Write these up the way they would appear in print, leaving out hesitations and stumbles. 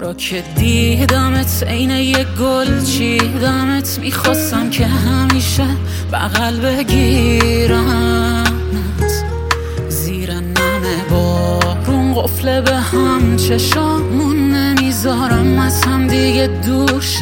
بارا که دیدمت عین یه گل چیدمت، میخواستم که همیشه بغل بگیرمت، زیر نم بارون قفله به هم چشامون نمیذارم از هم دیگه دوش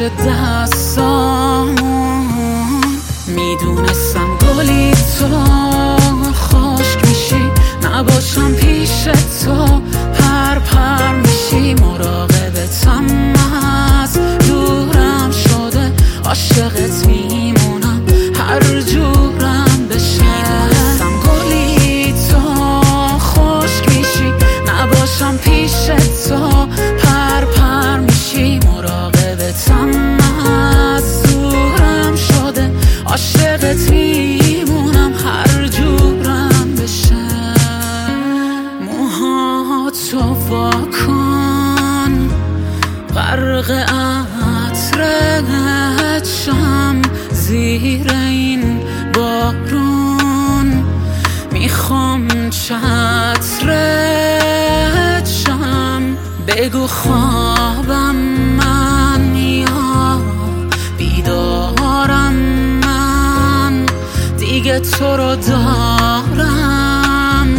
دستامون. میدونستم گلی تو خشک میشی، نباشم پیش تو پر پر میشی، مراقبتم از دورم شده عاشقت میمونم هر جورم بشه. میدونستم گلی تو خشک میشی، نباشم پیش تو پر پر میشی، مراقبتم از دورم شده عاشقت میمونم هر جورم بشه. موهاتو واکن غرق عطرت شم، زیر این بارون میخوام چترت شم. بگو خوابم من یا بیدارم من، دیگه تو رو دارم،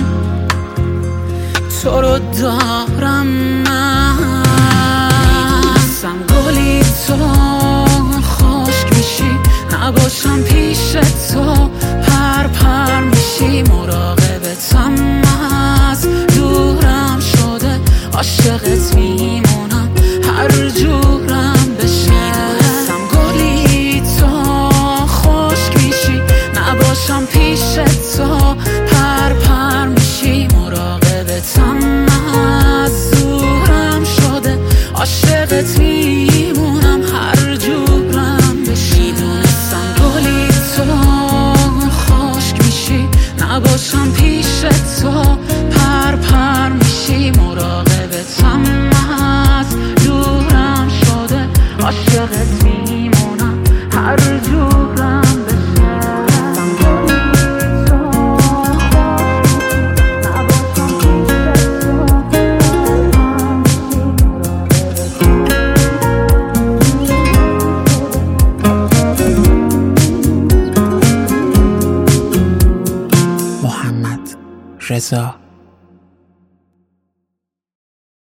تو رو دارم من. میدونستم گلی تو خشک میشی، نباشم پیش تو پر پر میشی، مراقبتم از دورم شده عاشقت میمونم هر جورم بشه. میدونستم گلی تو خشک میشی، نباشم پیش تو پر پر میشی، مراقبتم از دورم شده عاشقت میمونم هر جورم بشه. میدونستم گلی تو خشک میشی، نباشم پیش تو پر پر میشی، مراقبتم از دورم شده عاشقت میمونم هر جورم بشه. محمد رضا